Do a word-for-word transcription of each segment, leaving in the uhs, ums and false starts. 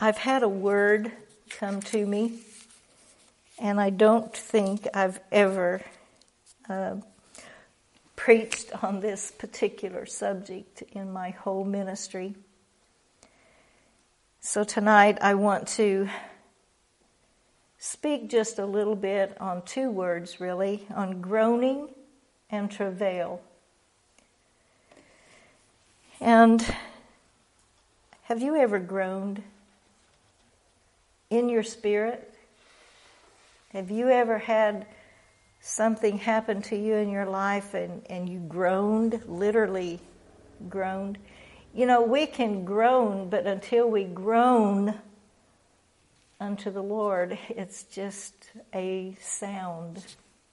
I've had a word come to me, and I don't think I've ever uh, preached on this particular subject in my whole ministry. So tonight I want to speak just a little bit on two words, really, on groaning and travail. And have you ever groaned in your spirit? Have you ever had something happen to you in your life and, and you groaned, literally groaned? You know, we can groan, but until we groan unto the Lord, it's just a sound.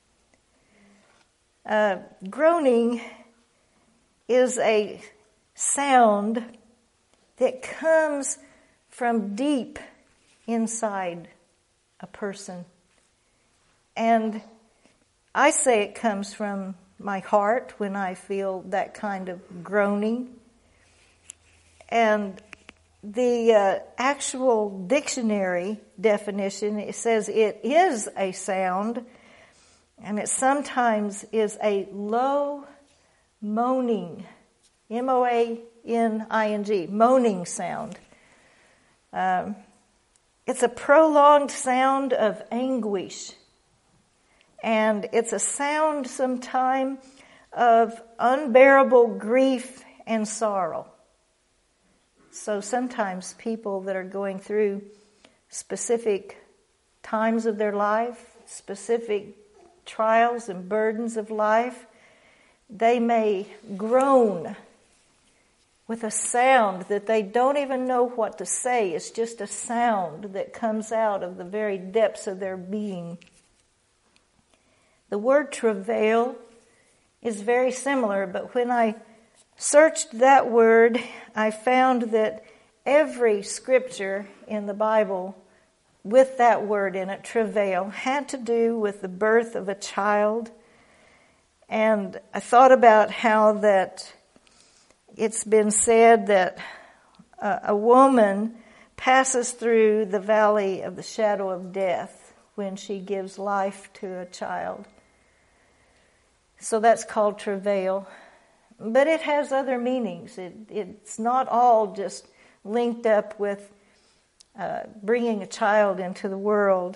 Uh, groaning is a sound that comes from deep inside a person. And I say it comes from my heart when I feel that kind of groaning. And the uh, actual dictionary definition, it says it is a sound, and it sometimes is a low moaning, M O A N I N G, moaning sound. Um, it's a prolonged sound of anguish, and it's a sound sometime of unbearable grief and sorrow. So sometimes people that are going through specific times of their life, specific trials and burdens of life, they may groan with a sound that they don't even know what to say. It's just a sound that comes out of the very depths of their being. The word travail is very similar, but when I searched that word, I found that every scripture in the Bible with that word in it, travail, had to do with the birth of a child. And I thought about how that it's been said that a, a woman passes through the valley of the shadow of death when she gives life to a child. So that's called travail. But it has other meanings. It, it's not all just linked up with uh, bringing a child into the world.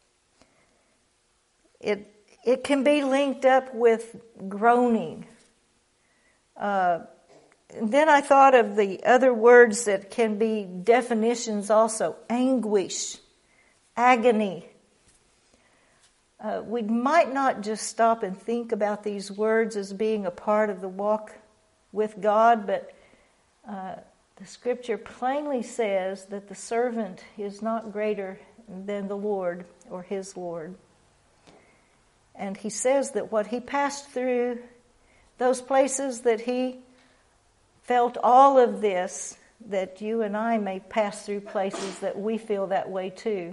It it can be linked up with groaning. Uh, then I thought of the other words that can be definitions also. Anguish, agony. Uh, we might not just stop and think about these words as being a part of the walk with God, but uh, the scripture plainly says that the servant is not greater than the Lord or his Lord. And he says that what he passed through, those places that he felt all of this, that you and I may pass through places that we feel that way too.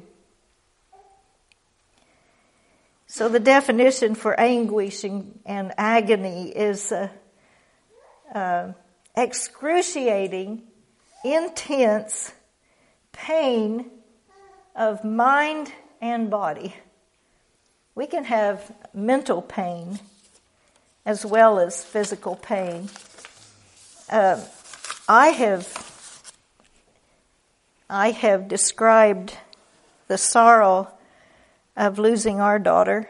So the definition for anguish and, and agony is uh, uh, excruciating, intense pain of mind and body. We can have mental pain as well as physical pain. Uh, I have I have described the sorrow of losing our daughter.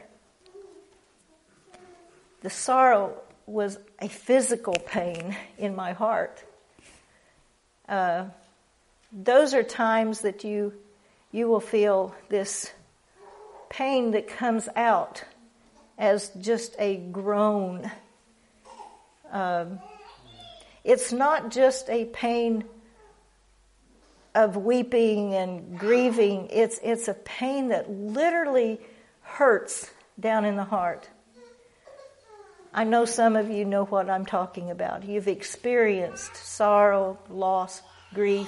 The sorrow was a physical pain in my heart. Uh, those are times that you you will feel this pain that comes out as just a groan. Um, it's not just a pain of weeping and grieving. It's it's a pain that literally hurts down in the heart. I know some of you know what I'm talking about. You've experienced sorrow, loss, grief.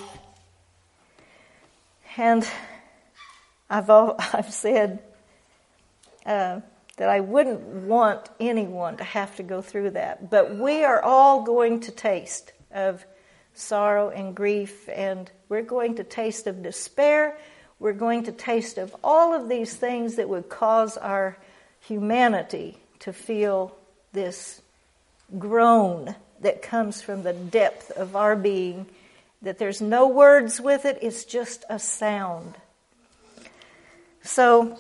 And I've all, I've said uh, that I wouldn't want anyone to have to go through that. But we are all going to taste of sorrow and grief, and we're going to taste of despair. We're going to taste of all of these things that would cause our humanity to feel this groan that comes from the depth of our being, that there's no words with it, it's just a sound. So,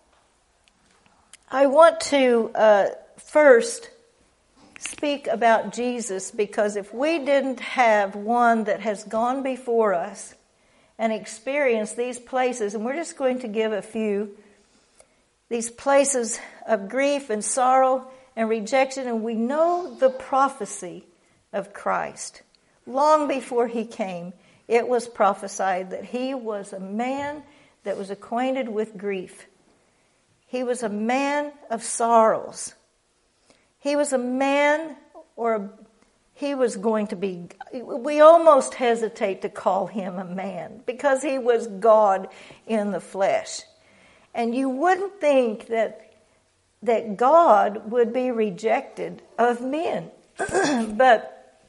I want to uh, first speak about Jesus, because if we didn't have one that has gone before us and experienced these places, and we're just going to give a few, these places of grief and sorrow and rejection, and we know the prophecy of Christ. Long before he came, it was prophesied that he was a man that was acquainted with grief. He was a man of sorrows. He was a man, or a, he was going to be, we almost hesitate to call him a man, because he was God in the flesh. And you wouldn't think that that God would be rejected of men. But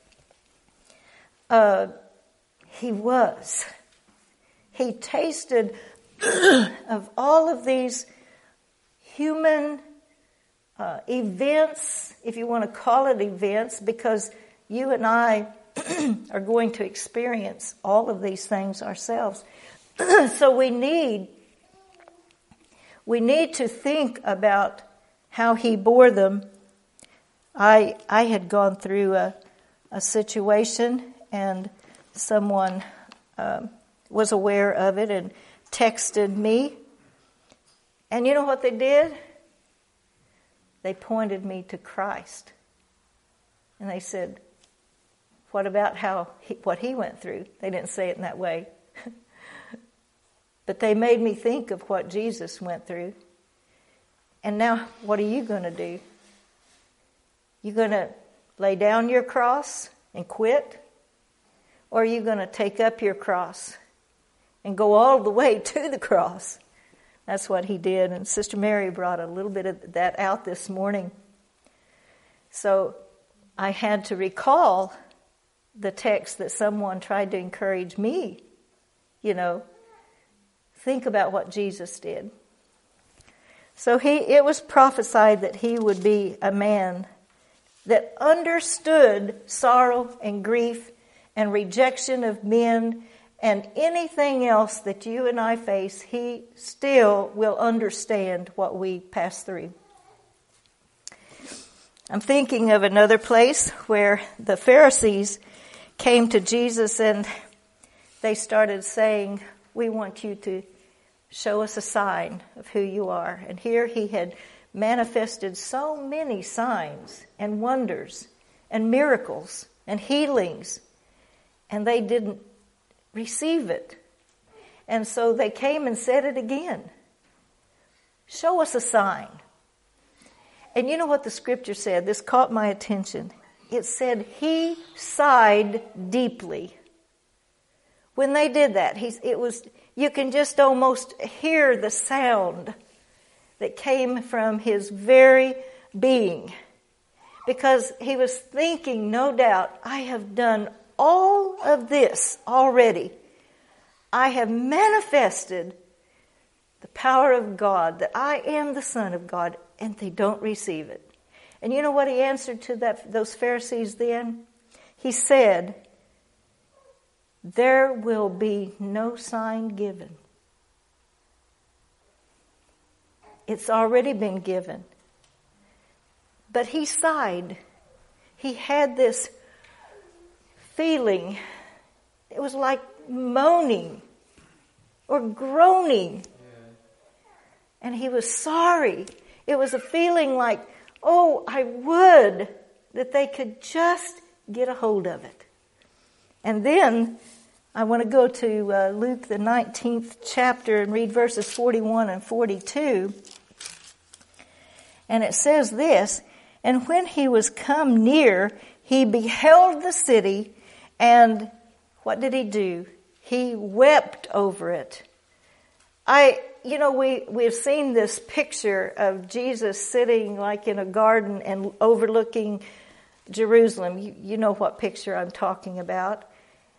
uh, he was. He tasted of all of these human uh, events, if you want to call it events, because you and I are going to experience all of these things ourselves. So we need, we need to think about how he bore them. I I had gone through a, a situation, and someone um, was aware of it and texted me. And you know what they did? They pointed me to Christ. And they said, what about how he, what he went through? They didn't say it in that way. But they made me think of what Jesus went through. And now, what are you going to do? You going to lay down your cross and quit? Or are you going to take up your cross and go all the way to the cross? That's what he did. And Sister Mary brought a little bit of that out this morning. So I had to recall the text that someone tried to encourage me. You know, think about what Jesus did. So he, it was prophesied that he would be a man that understood sorrow and grief and rejection of men and anything else that you and I face. He still will understand what we pass through. I'm thinking of another place where the Pharisees came to Jesus and they started saying, we want you to show us a sign of who you are. And here he had manifested so many signs and wonders and miracles and healings, and they didn't receive it. And so they came and said it again. Show us a sign. And you know what the scripture said? This caught my attention. It said he sighed deeply. When they did that, he, it was, you can just almost hear the sound that came from his very being. Because he was thinking, no doubt, I have done all of this already. I have manifested the power of God, that I am the Son of God, and they don't receive it. And you know what he answered to that, those Pharisees then? He said, there will be no sign given. It's already been given. But he sighed. He had this feeling. It was like moaning or groaning. Yeah. And he was sorry. It was a feeling like, oh, I would that they could just get a hold of it. And then I want to go to uh, Luke, the nineteenth chapter, and read verses forty-one and forty-two. And it says this, and when he was come near, he beheld the city, and what did he do? He wept over it. I, you know, we, we've seen this picture of Jesus sitting like in a garden and overlooking Jerusalem. You, you know what picture I'm talking about.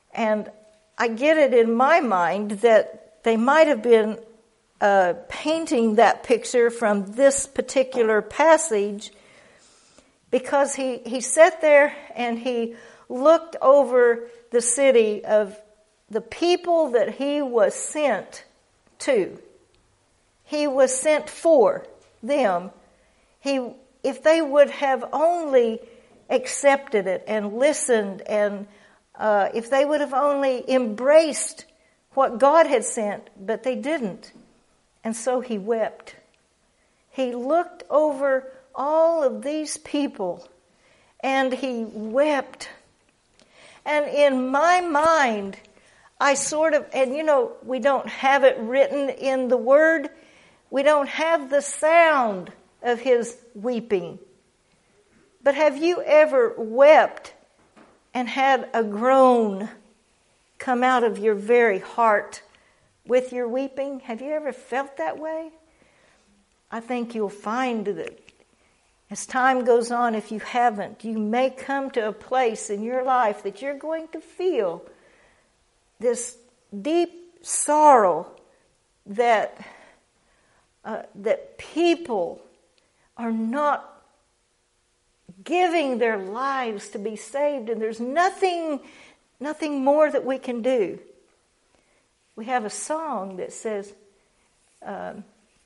And I get it in my mind that they might have been uh, painting that picture from this particular passage, because he, he sat there and he looked over the city of the people that he was sent to. He was sent for them. He, if they would have only accepted it and listened, and uh, if they would have only embraced what God had sent, but they didn't. And so he wept. He looked over all of these people and he wept. And in my mind, I sort of, and you know, we don't have it written in the Word. We don't have the sound of his weeping. But have you ever wept and had a groan come out of your very heart with your weeping? Have you ever felt that way? I think you'll find that as time goes on, if you haven't, you may come to a place in your life that you're going to feel this deep sorrow that uh, that people are not giving their lives to be saved, and there's nothing, nothing more that we can do. We have a song that says, um,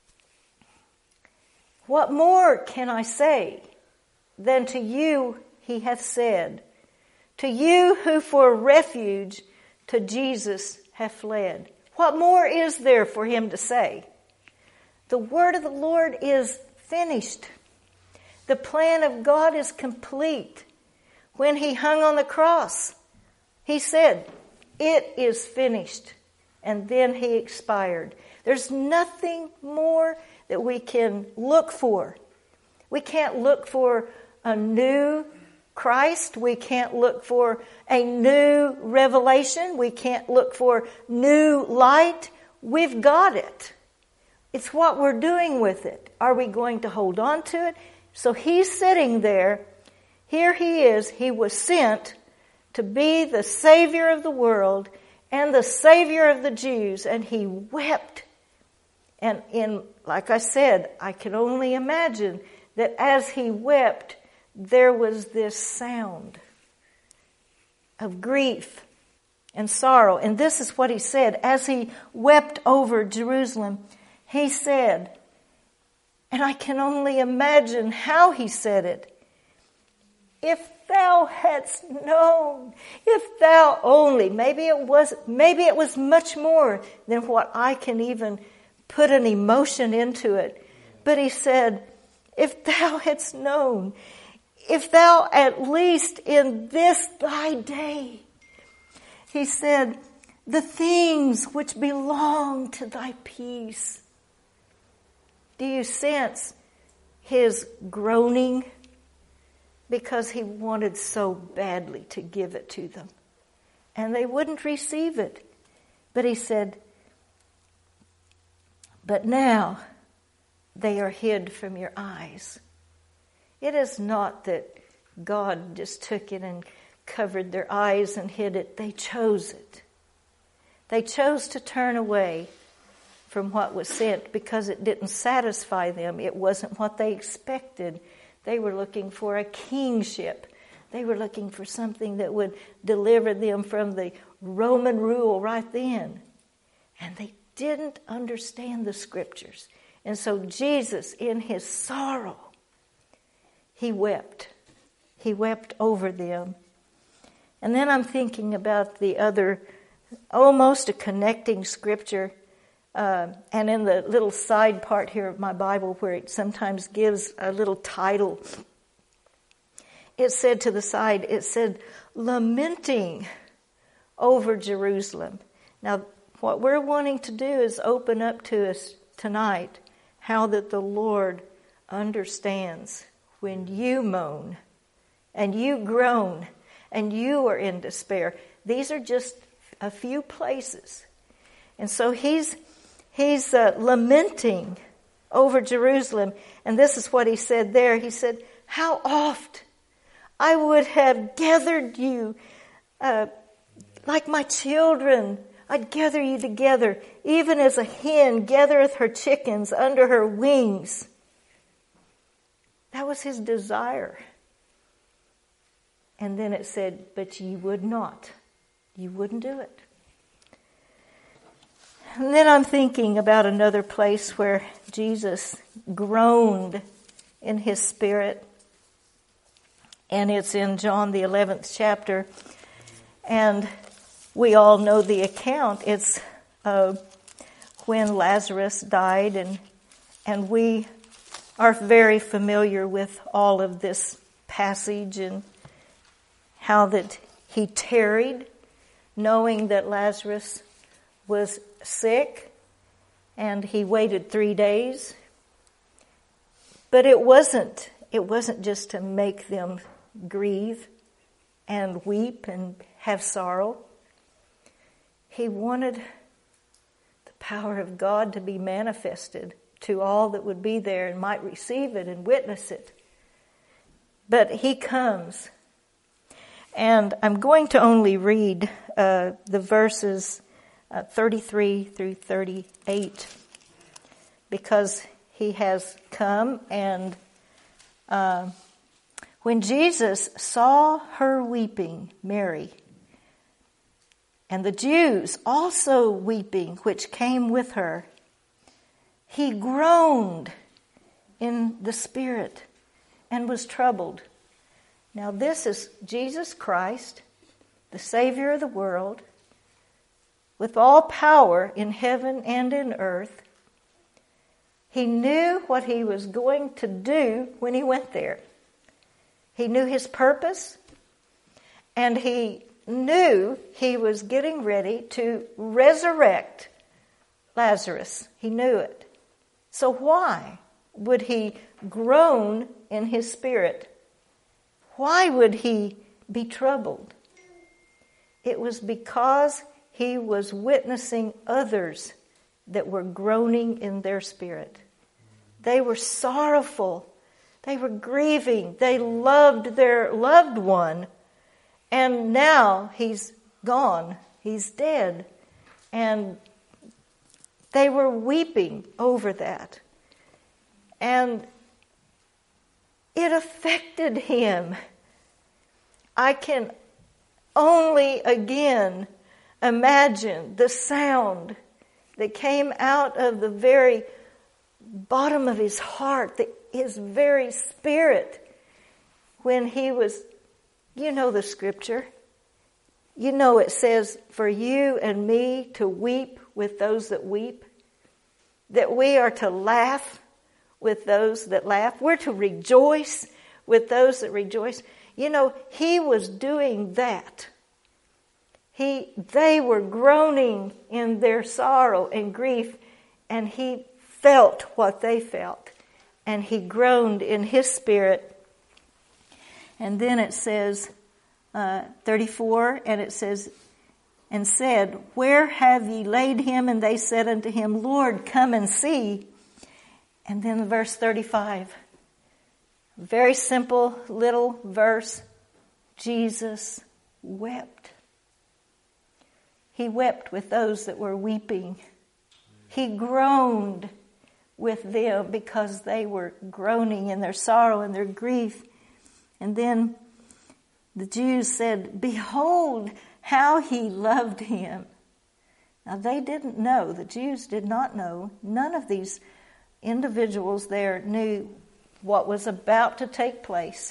"What more can I say than to you he hath said, to you who for refuge to Jesus have fled?" What more is there for him to say? The word of the Lord is finished. The plan of God is complete. When he hung on the cross, he said, "It is finished." And then he expired. There's nothing more that we can look for. We can't look for a new Christ. We can't look for a new revelation. We can't look for new light. We've got it. It's what we're doing with it. Are we going to hold on to it? So he's sitting there. Here he is. He was sent to be the Savior of the world and the Savior of the Jews. And he wept. And in, like I said, I can only imagine that as he wept, there was this sound of grief and sorrow. And this is what he said. As he wept over Jerusalem, he said, and I can only imagine how he said it, "If thou hadst known, if thou only," maybe it was, maybe it was much more than what I can even put an emotion into it. But he said, "If thou hadst known, if thou at least in this thy day," he said, "the things which belong to thy peace." Do you sense his groaning? Because he wanted so badly to give it to them. And they wouldn't receive it. But he said, "But now they are hid from your eyes." It is not that God just took it and covered their eyes and hid it. They chose it. They chose to turn away from what was sent because it didn't satisfy them. It wasn't what they expected. They were looking for a kingship. They were looking for something that would deliver them from the Roman rule right then. And they didn't understand the scriptures. And so Jesus, in his sorrow, he wept. He wept over them. And then I'm thinking about the other, almost a connecting scripture. Uh, and in the little side part here of my Bible where it sometimes gives a little title, it said to the side, it said, "Lamenting over Jerusalem." Now, what we're wanting to do is open up to us tonight how that the Lord understands when you moan and you groan and you are in despair. These are just a few places. And so he's he's uh, lamenting over Jerusalem. And this is what he said there. He said, "How oft I would have gathered you, uh, like my children, I'd gather you together, even as a hen gathereth her chickens under her wings. That was his desire. And then it said, but you would not. You wouldn't do it. And then I'm thinking about another place where Jesus groaned in his spirit. And it's in John the eleventh chapter. And we all know the account. It's uh, when Lazarus died, and and we are very familiar with all of this passage and how that he tarried, knowing that Lazarus was sick, and he waited three days. But it wasn't, it wasn't just to make them grieve and weep and have sorrow. He wanted the power of God to be manifested to all that would be there and might receive it and witness it. But he comes. And I'm going to only read uh, the verses uh, thirty-three through thirty-eight, because he has come. And uh, when Jesus saw her weeping, Mary, and the Jews also weeping, which came with her, he groaned in the spirit and was troubled. Now this is Jesus Christ, the Savior of the world, with all power in heaven and in earth. He knew what he was going to do when he went there. He knew his purpose, and he knew he was getting ready to resurrect Lazarus. He knew it. So why would he groan in his spirit? Why would he be troubled? It was because he was witnessing others that were groaning in their spirit. They were sorrowful. They were grieving. They loved their loved one. And now he's gone. He's dead. And they were weeping over that. And it affected him. I can only again imagine the sound that came out of the very bottom of his heart, the, his very spirit, when he was, you know the scripture. You know it says, for you and me to weep with those that weep, that we are to laugh with those that laugh. We're to rejoice with those that rejoice. You know, he was doing that. He, they were groaning in their sorrow and grief, and he felt what they felt. And he groaned in his spirit. And then it says, uh, thirty-four, and it says, and said, where have ye laid him? And they said unto him, Lord, come and see. And then verse thirty-five, very simple little verse, Jesus wept. He wept with those that were weeping. He groaned with them because they were groaning in their sorrow and their grief. And then the Jews said, behold how he loved him. Now they didn't know, the Jews did not know, none of these individuals there knew what was about to take place.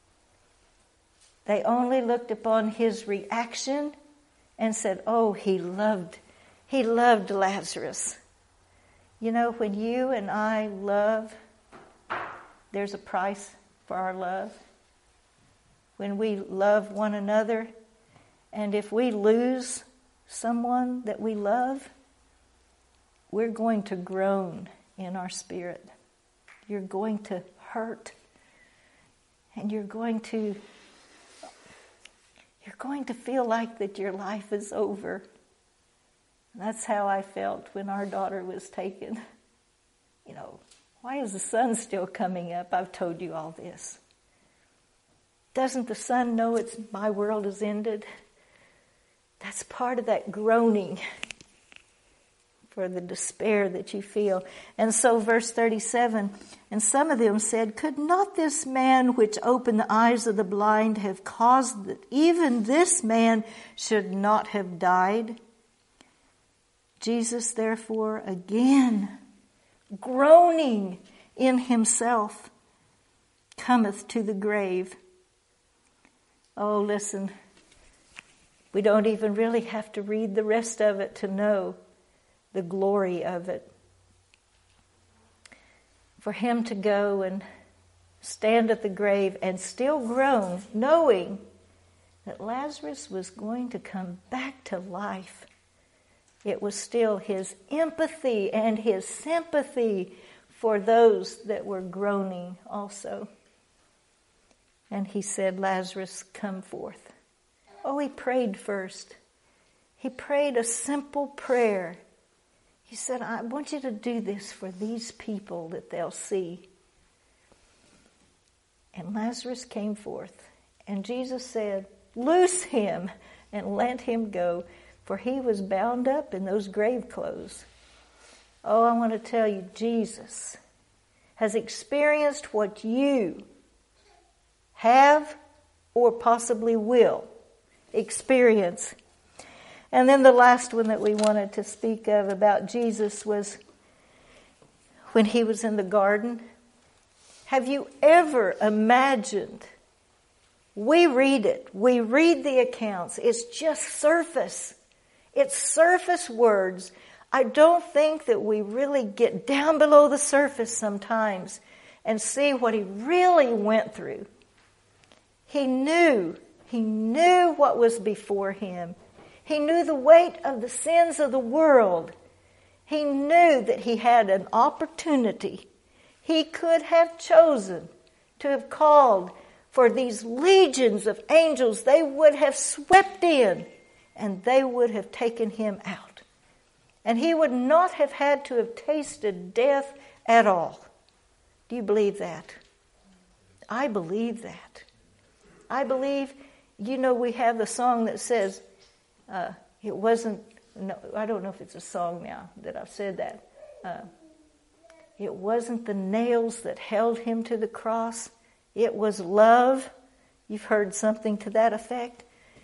They only looked upon his reaction and said, oh, he loved, he loved Lazarus. You know, when you and I love, there's a price for our love. When we love one another, and if we lose someone that we love, we're going to groan in our spirit. You're going to hurt. And you're going to you're going to feel like that your life is over. And that's how I felt when our daughter was taken. You know, why is the sun still coming up? I've told you all this. Doesn't the sun know it's my world is ended? That's part of that groaning for the despair that you feel. And so verse thirty-seven, and some of them said, could not this man which opened the eyes of the blind have caused that even this man should not have died? Jesus, therefore, again, groaning in himself, cometh to the grave. Oh, listen, we don't even really have to read the rest of it to know the glory of it. For him to go and stand at the grave and still groan, knowing that Lazarus was going to come back to life. It was still his empathy and his sympathy for those that were groaning also. And he said, Lazarus, come forth. Oh, he prayed first. He prayed a simple prayer. He said, I want you to do this for these people that they'll see. And Lazarus came forth. And Jesus said, loose him and let him go, for he was bound up in those grave clothes. Oh, I want to tell you, Jesus has experienced what you have or possibly will experience. And then the last one that we wanted to speak of about Jesus was when he was in the garden. Have you ever imagined? We read it. We read the accounts. It's just surface. It's surface words. I don't think that we really get down below the surface sometimes and see what he really went through. He knew. He knew what was before him. He knew the weight of the sins of the world. He knew that he had an opportunity. He could have chosen to have called for these legions of angels. They would have swept in and they would have taken him out. And he would not have had to have tasted death at all. Do you believe that? I believe that. I believe, you know, we have the song that says, Uh, it wasn't, no, I don't know if it's a song now that I've said that. Uh, it wasn't the nails that held him to the cross. It was love. You've heard something to that effect.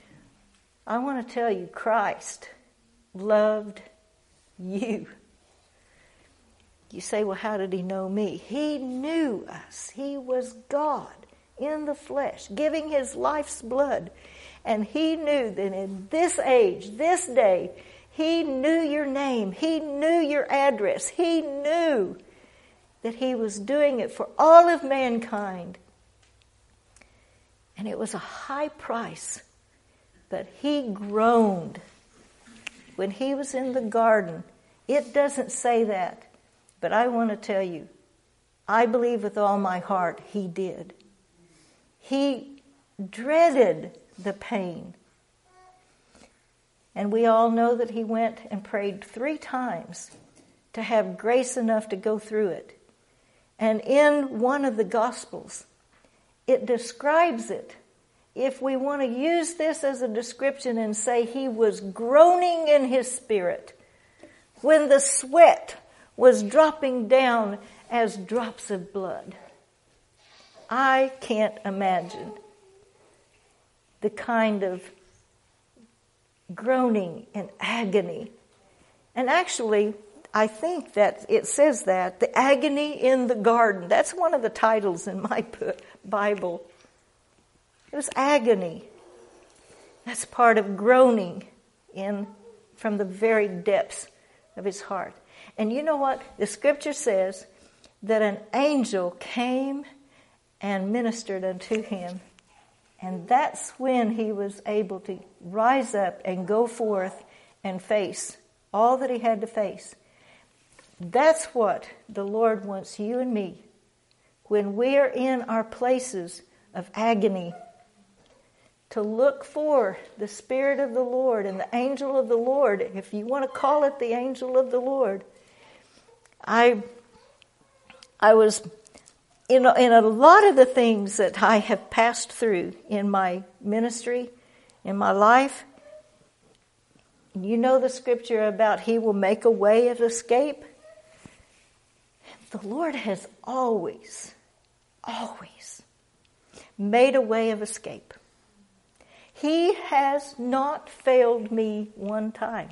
I want to tell you, Christ loved you. You say, well, how did he know me? He knew us. He was God in the flesh, giving his life's blood. And he knew that in this age, this day, he knew your name. He knew your address. He knew that he was doing it for all of mankind. And it was a high price. But he groaned when he was in the garden. It doesn't say that. But I want to tell you, I believe with all my heart he did. He dreaded the pain. And we all know that he went and prayed three times to have grace enough to go through it. And in one of the Gospels, it describes it. If we want to use this as a description and say he was groaning in his spirit when the sweat was dropping down as drops of blood. I can't imagine the kind of groaning and agony. And actually, I think that it says that, the agony in the garden. That's one of the titles in my Bible. It was agony. That's part of groaning in from the very depths of his heart. And you know what? The scripture says that an angel came and ministered unto him. And that's when he was able to rise up and go forth and face all that he had to face. That's what the Lord wants you and me. When we are in our places of agony, to look for the Spirit of the Lord and the angel of the Lord, if you want to call it the angel of the Lord. I, I was, in a, in a lot of the things that I have passed through in my ministry, in my life, You know the scripture about He will make a way of escape? The Lord has always, always made a way of escape. He has not failed me one time.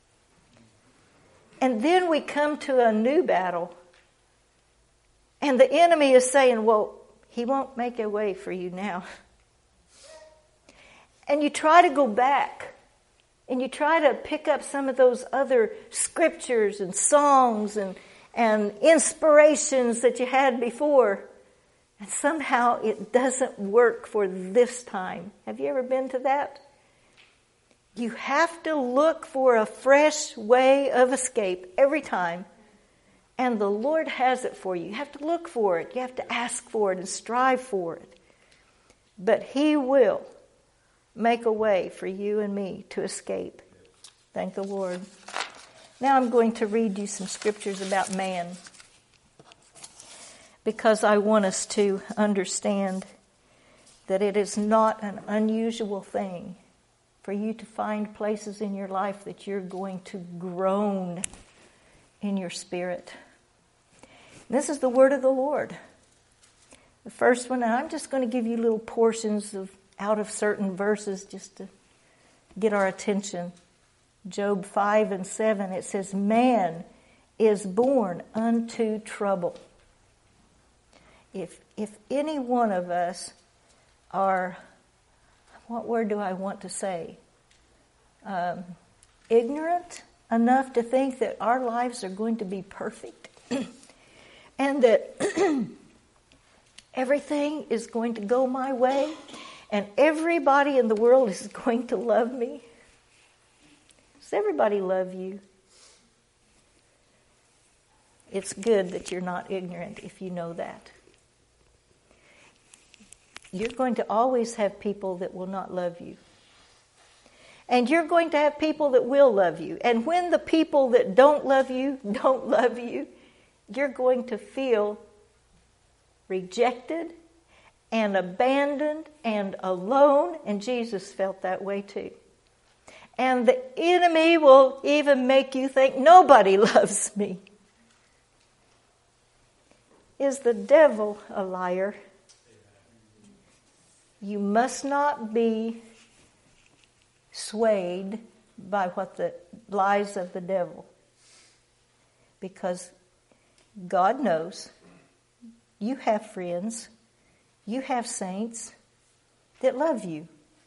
And then we come to a new battle, and the enemy is saying, well, He won't make a way for you now. And you try to go back, and you try to pick up some of those other scriptures and songs and, and inspirations that you had before, and somehow it doesn't work for this time. Have you ever been to that? You have to look for a fresh way of escape every time. And the Lord has it for you. You have to look for it. You have to ask for it and strive for it. But He will make a way for you and me to escape. Thank the Lord. Now I'm going to read you some scriptures about man, because I want us to understand that it is not an unusual thing for you to find places in your life that you're going to groan in your spirit. This is the word of the Lord. The first one, and I'm just going to give you little portions of out of certain verses just to get our attention. Job five and seven, it says, man is born unto trouble. If if any one of us are, what word do I want to say? Um, ignorant enough to think that our lives are going to be perfect and that everything is going to go my way and everybody in the world is going to love me. Does everybody love you? It's good that you're not ignorant if you know that. You're going to always have people that will not love you. And you're going to have people that will love you. And when the people that don't love you don't love you, you're going to feel rejected and abandoned and alone. And Jesus felt that way too. And the enemy will even make you think, nobody loves me. Is the devil a liar? You must not be swayed by what the lies of the devil. Because God knows you have friends, you have saints that love you.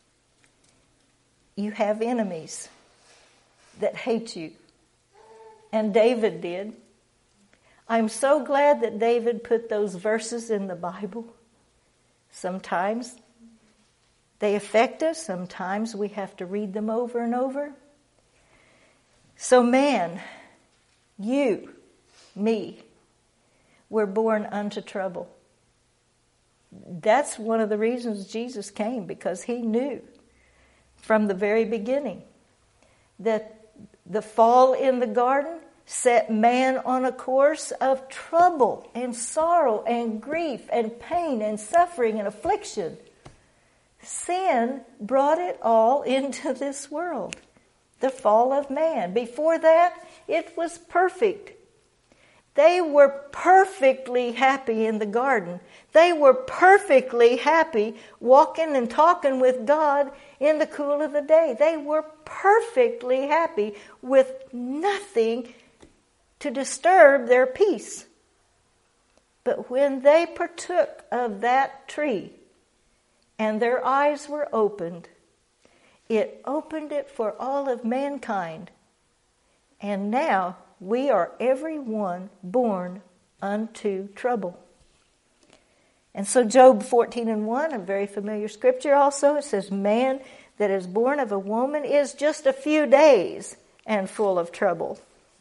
You have enemies that hate you. And David did. I'm so glad that David put those verses in the Bible. Sometimes they affect us. Sometimes we have to read them over and over. So man, you, me, were born unto trouble. That's one of the reasons Jesus came, because He knew from the very beginning that the fall in the garden set man on a course of trouble and sorrow and grief and pain and suffering and affliction. Sin brought it all into this world. The fall of man. Before that, it was perfect. They were perfectly happy in the garden. They were perfectly happy walking and talking with God in the cool of the day. They were perfectly happy with nothing to disturb their peace. But when they partook of that tree and their eyes were opened, it opened it for all of mankind. And now we are every one born unto trouble. And so Job fourteen and one, a very familiar scripture also, it says, man that is born of a woman is just a few days and full of trouble.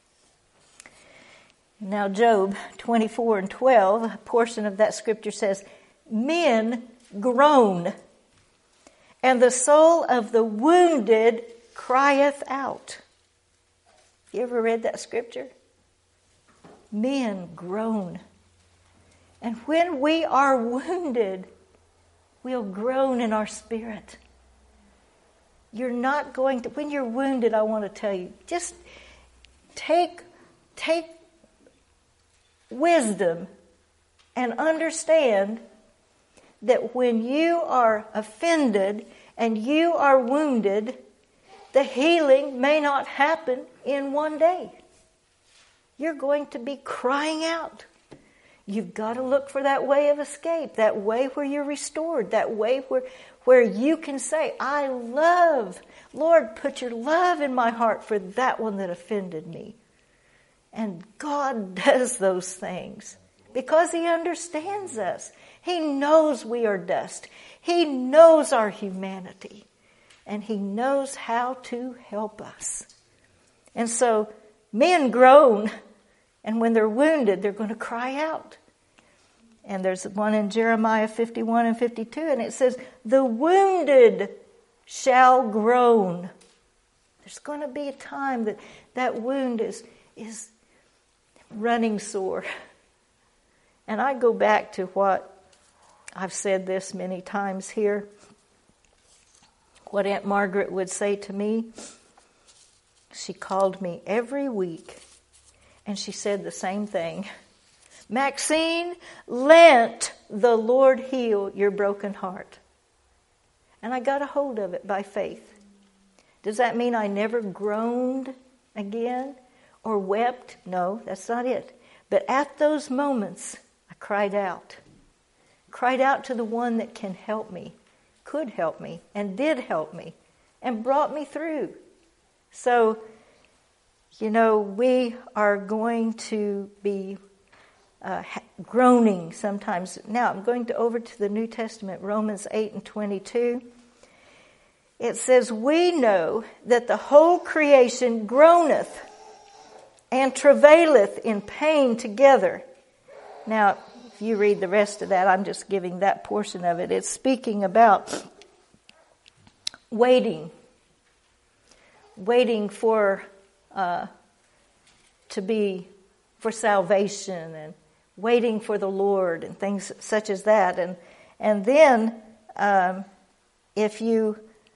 Now Job twenty-four and twelve, a portion of that scripture says, men groan, and the soul of the wounded crieth out. You ever read that scripture? Men groan. And when we are wounded, we'll groan in our spirit. You're not going to, when you're wounded, I want to tell you, just take, take wisdom and understand that when you are offended and you are wounded, the healing may not happen in one day. You're going to be crying out. You've got to look for that way of escape, that way where you're restored, that way where, where you can say, I love, Lord, put your love in my heart for that one that offended me. And God does those things because He understands us. He knows we are dust. He knows our humanity. And He knows how to help us. And so men groan, and when they're wounded, they're going to cry out. And there's one in Jeremiah fifty-one and fifty-two, and it says, the wounded shall groan. There's going to be a time that that wound is, is running sore. And I go back to what I've said this many times here. What Aunt Margaret would say to me, she called me every week and she said the same thing. Maxine, let the Lord heal your broken heart. And I got a hold of it by faith. Does that mean I never groaned again or wept? No, that's not it. But at those moments, I cried out. Cried out to the one that can help me, could help me, and did help me, and brought me through. So, you know, we are going to be uh, groaning sometimes. Now, I'm going to over to the New Testament, Romans eight and twenty-two. It says, we know that the whole creation groaneth and travaileth in pain together. Now, if you read the rest of that, I'm just giving that portion of it. It's speaking about waiting. Waiting for, uh, to be, for salvation and waiting for the Lord and things such as that. And, and then, um, if you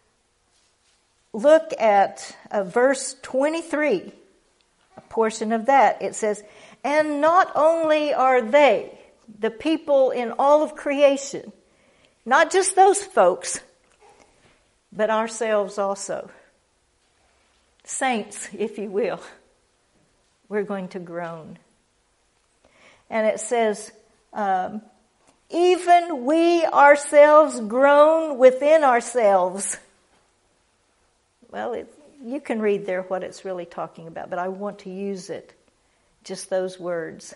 look at uh, verse twenty-three, a portion of that, it says, and not only are they, the people in all of creation, not just those folks, but ourselves also. Saints, if you will, we're going to groan. And it says, um, even we ourselves groan within ourselves. Well, it, you can read there what it's really talking about, but I want to use it, just those words.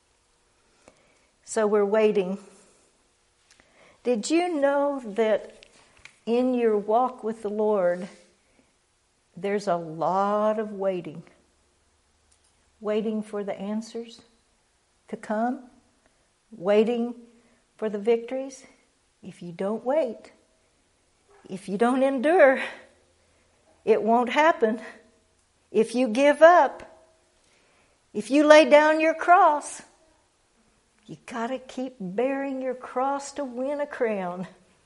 So we're waiting. Did you know that in your walk with the Lord, there's a lot of waiting? Waiting for the answers to come? Waiting for the victories? If you don't wait, if you don't endure, it won't happen. If you give up, if you lay down your cross, you got to keep bearing your cross to win a crown.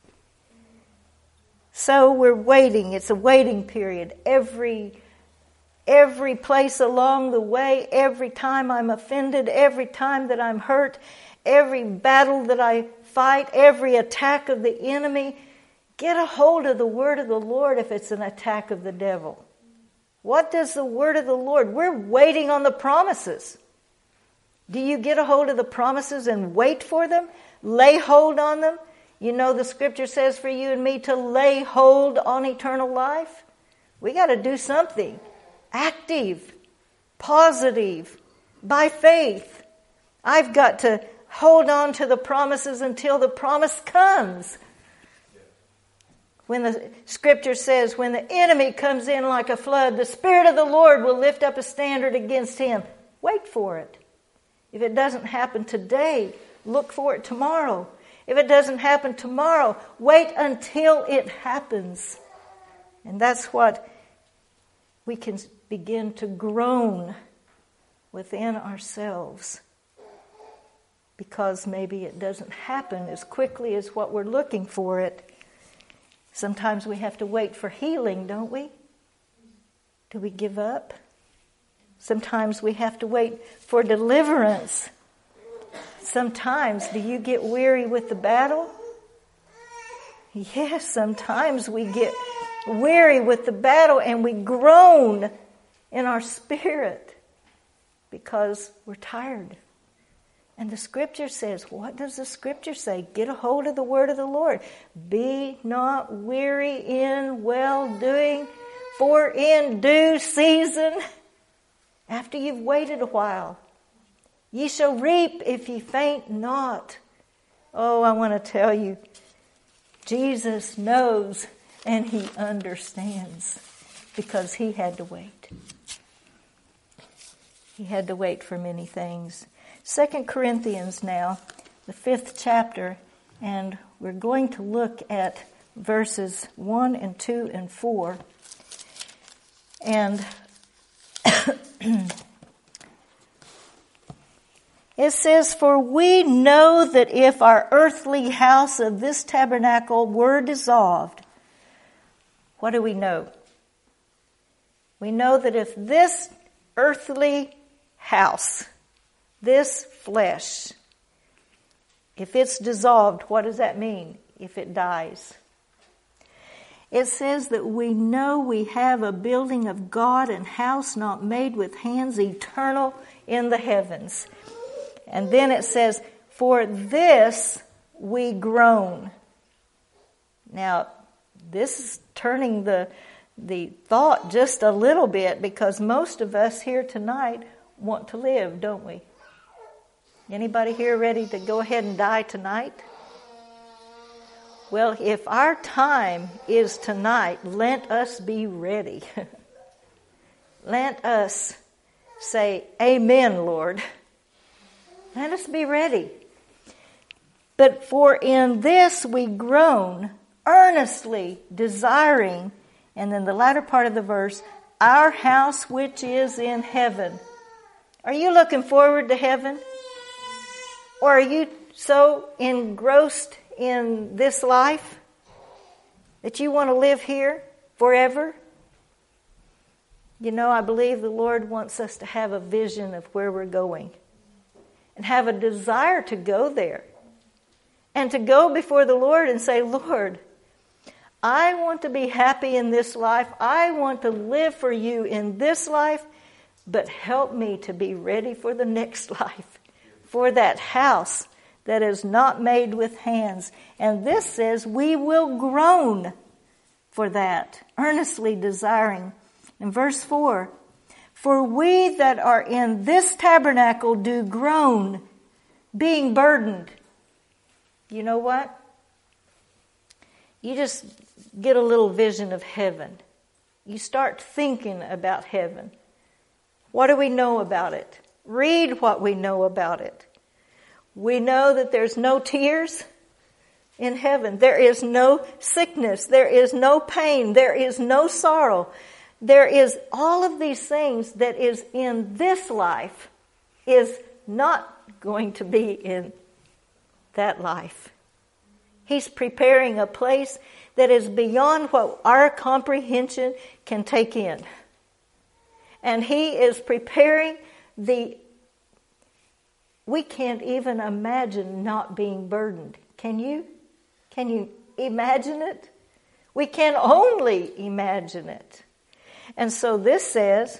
So we're waiting. It's a waiting period. Every, every place along the way, every time I'm offended, every time that I'm hurt, every battle that I fight, every attack of the enemy, get a hold of the word of the Lord if it's an attack of the devil. What does the word of the Lord? We're waiting on the promises. Do you get a hold of the promises and wait for them? Lay hold on them? You know the scripture says for you and me to lay hold on eternal life. We got to do something. Active, positive, by faith. I've got to hold on to the promises until the promise comes. When the scripture says, when the enemy comes in like a flood, the Spirit of the Lord will lift up a standard against him. Wait for it. If it doesn't happen today, look for it tomorrow. If it doesn't happen tomorrow, wait until it happens. And that's what we can begin to groan within ourselves. Because maybe it doesn't happen as quickly as what we're looking for it. Sometimes we have to wait for healing, don't we? Do we give up? Sometimes we have to wait for deliverance. Sometimes, do you get weary with the battle? Yes, sometimes we get weary with the battle and we groan in our spirit because we're tired. And the scripture says, what does the scripture say? Get a hold of the word of the Lord. Be not weary in well-doing, for in due season, after you've waited a while, ye shall reap if ye faint not. Oh, I want to tell you, Jesus knows and he understands because he had to wait. He had to wait for many things. Second Corinthians now, the fifth chapter, and we're going to look at verses one and two and four. And it says, for we know that if our earthly house of this tabernacle were dissolved, what do we know? We know that if this earthly house, this flesh, if it's dissolved, what does that mean? If it dies. It says that we know we have a building of God and house not made with hands, eternal in the heavens. And then it says, for this we groan. Now, this is turning the, the thought just a little bit because most of us here tonight want to live, don't we? Anybody here ready to go ahead and die tonight? Well, if our time is tonight, let us be ready. Let us say, amen, Lord. Let us be ready. But for in this we groan, earnestly desiring, and then the latter part of the verse, our house which is in heaven. Are you looking forward to heaven? Or are you so engrossed in this life that you want to live here forever? You know, I believe the Lord wants us to have a vision of where we're going and have a desire to go there and to go before the Lord and say, Lord, I want to be happy in this life. I want to live for you in this life, but help me to be ready for the next life, for that house that is not made with hands. And this says we will groan for that, earnestly desiring. In verse four, for we that are in this tabernacle do groan, being burdened. You know what? You just get a little vision of heaven. You start thinking about heaven. What do we know about it? Read what we know about it. We know that there's no tears in heaven. There is no sickness. There is no pain. There is no sorrow. There is all of these things that is in this life is not going to be in that life. He's preparing a place that is beyond what our comprehension can take in. And he is preparing the... We can't even imagine not being burdened. Can you? Can you imagine it? We can only imagine it. And so this says,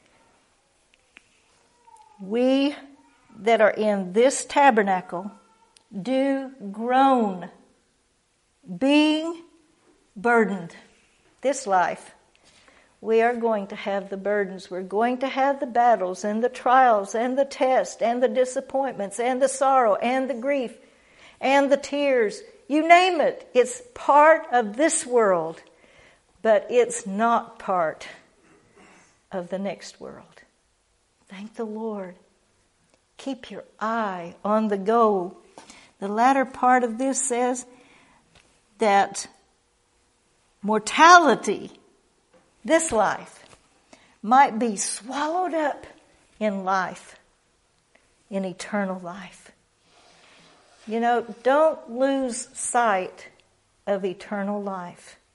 we that are in this tabernacle do groan, being burdened. This life, we are going to have the burdens. We're going to have the battles and the trials and the tests and the disappointments and the sorrow and the grief and the tears. You name it. It's part of this world, but it's not part of the next world. Thank the Lord. Keep your eye on the goal. The latter part of this says that mortality, this life, might be swallowed up in life, in eternal life. You know, don't lose sight of eternal life.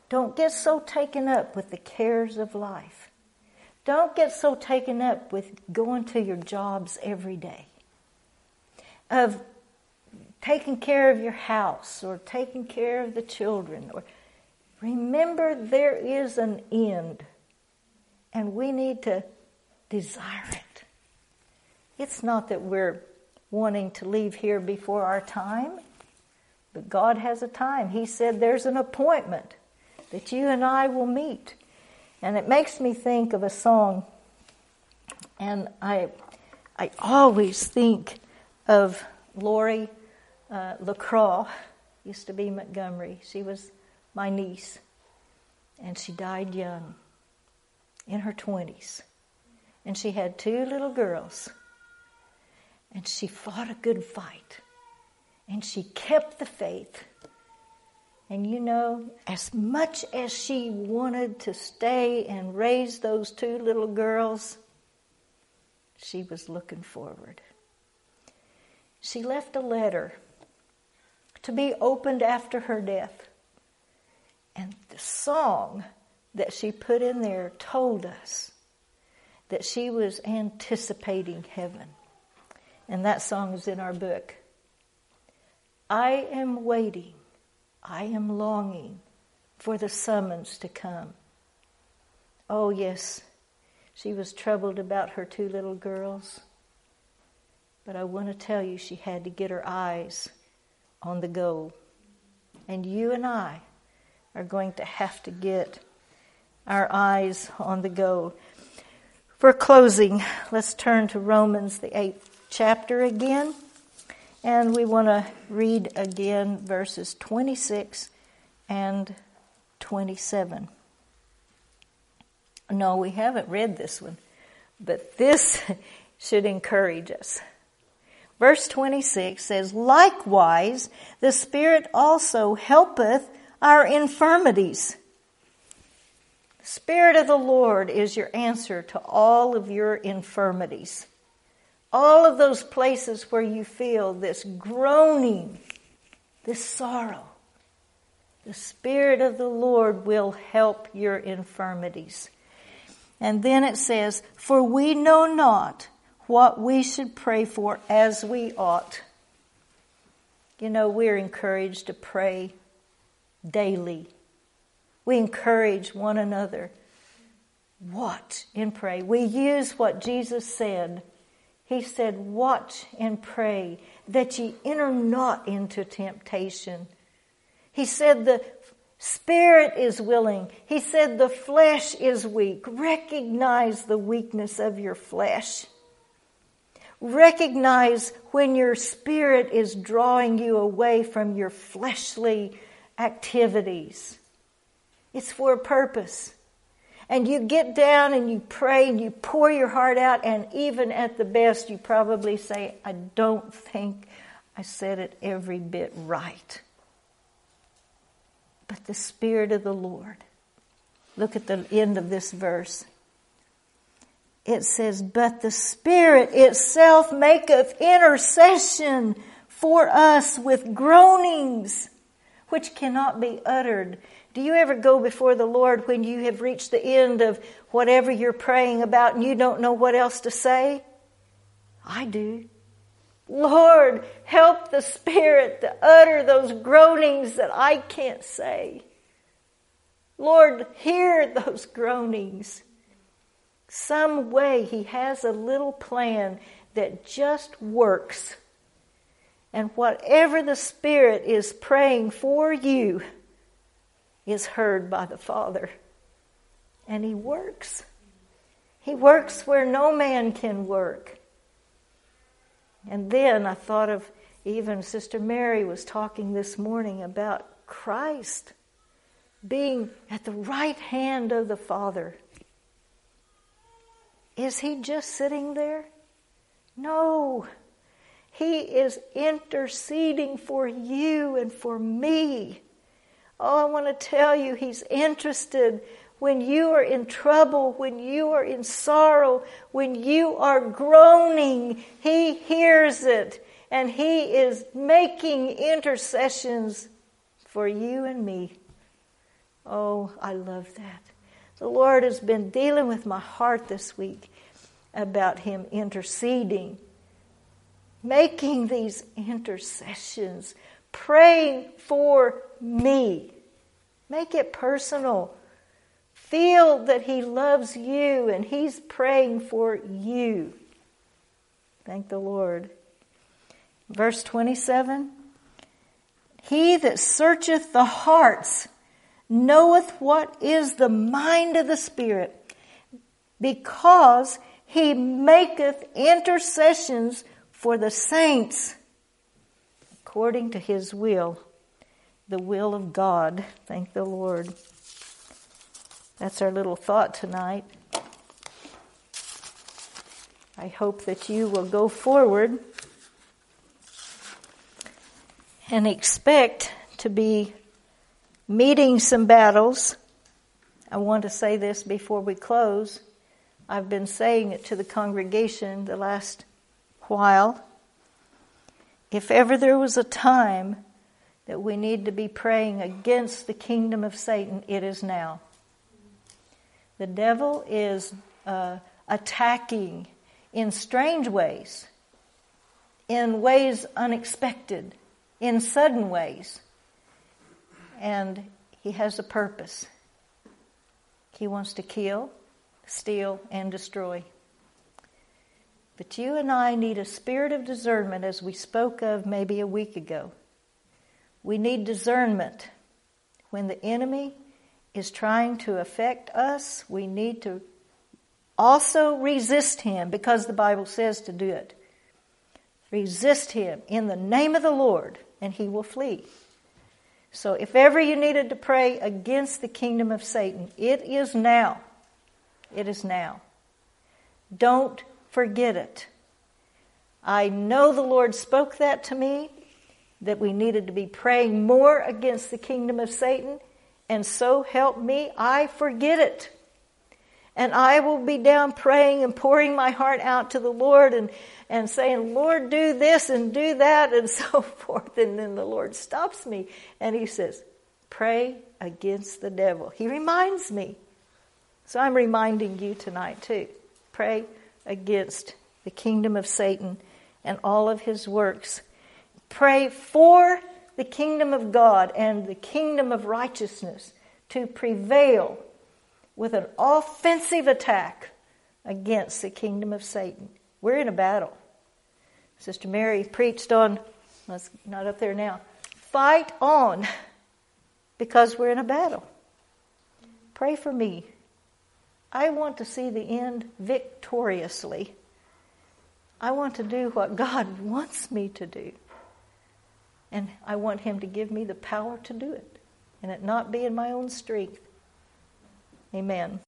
Don't get so taken up with the cares of life. Don't get so taken up with going to your jobs every day, of taking care of your house or taking care of the children. Or remember, there is an end, and we need to desire it. It's not that we're wanting to leave here before our time, but God has a time. He said there's an appointment that you and I will meet. And it makes me think of a song, and I I always think of Lori uh, LaCroix, used to be Montgomery. She was my niece, and she died young, in her twenties. And she had two little girls, and she fought a good fight, and she kept the faith. And you know, as much as she wanted to stay and raise those two little girls, she was looking forward. She left a letter to be opened after her death. And the song that she put in there told us that she was anticipating heaven. And that song is in our book. I am waiting. I am longing for the summons to come. Oh, yes, she was troubled about her two little girls. But I want to tell you, she had to get her eyes on the goal. And you and I are going to have to get our eyes on the goal. For closing, let's turn to Romans, the eighth chapter again. And we want to read again verses twenty-six and twenty-seven. No, we haven't read this one, but this should encourage us. Verse twenty-six says, likewise, the Spirit also helpeth our infirmities. The Spirit of the Lord is your answer to all of your infirmities. All of those places where you feel this groaning, this sorrow. The Spirit of the Lord will help your infirmities. And then it says, for we know not what we should pray for as we ought. You know, we're encouraged to pray daily. We encourage one another. Watch and pray. We use what Jesus said. He said, watch and pray that ye enter not into temptation. He said the spirit is willing. He said the flesh is weak. Recognize the weakness of your flesh. Recognize when your spirit is drawing you away from your fleshly activities. It's for a purpose. And you get down and you pray and you pour your heart out, and even at the best you probably say, I don't think I said it every bit right. But the Spirit of the Lord, look at the end of this verse. It says, but the Spirit itself maketh intercession for us with groanings which cannot be uttered. Do you ever go before the Lord when you have reached the end of whatever you're praying about and you don't know what else to say? I do. Lord, help the Spirit to utter those groanings that I can't say. Lord, hear those groanings. Some way He has a little plan that just works. And whatever the Spirit is praying for you is heard by the Father. And He works. He works where no man can work. And then I thought of, even Sister Mary was talking this morning about Christ being at the right hand of the Father. Is He just sitting there? No. He is interceding for you and for me. Oh, I want to tell you, He's interested when you are in trouble, when you are in sorrow, when you are groaning. He hears it, and He is making intercessions for you and me. Oh, I love that. The Lord has been dealing with my heart this week about Him interceding, making these intercessions, praying for me. Make it personal. Feel that He loves you and He's praying for you. Thank the Lord. Verse twenty-seven. He that searcheth the hearts knoweth what is the mind of the Spirit, because He maketh intercessions for the saints according to His will, the will of God. Thank the Lord. That's our little thought tonight. I hope that you will go forward and expect to be meeting some battles. I want to say this before we close. I've been saying it to the congregation the last while. If ever there was a time that we need to be praying against the kingdom of Satan, it is now. The devil is uh, attacking in strange ways, in ways unexpected, in sudden ways. And he has a purpose. He wants to kill, steal, and destroy. But you and I need a spirit of discernment, as we spoke of maybe a week ago. We need discernment. When the enemy is trying to affect us, we need to also resist him, because the Bible says to do it. Resist him in the name of the Lord, and he will flee. So if ever you needed to pray against the kingdom of Satan, it is now. It is now. Don't forget it. I know the Lord spoke that to me, that we needed to be praying more against the kingdom of Satan, and so help me, I forget it. And I will be down praying and pouring my heart out to the Lord and, and saying, Lord, do this and do that and so forth. And then the Lord stops me and He says, pray against the devil. He reminds me. So I'm reminding you tonight too. Pray against the kingdom of Satan and all of his works. Pray for the kingdom of God and the kingdom of righteousness to prevail with an offensive attack against the kingdom of Satan. We're in a battle. Sister Mary preached on, well, it's not up there now, fight on, because we're in a battle. Pray for me. I want to see the end victoriously. I want to do what God wants me to do. And I want Him to give me the power to do it, and it not be in my own strength. Amen.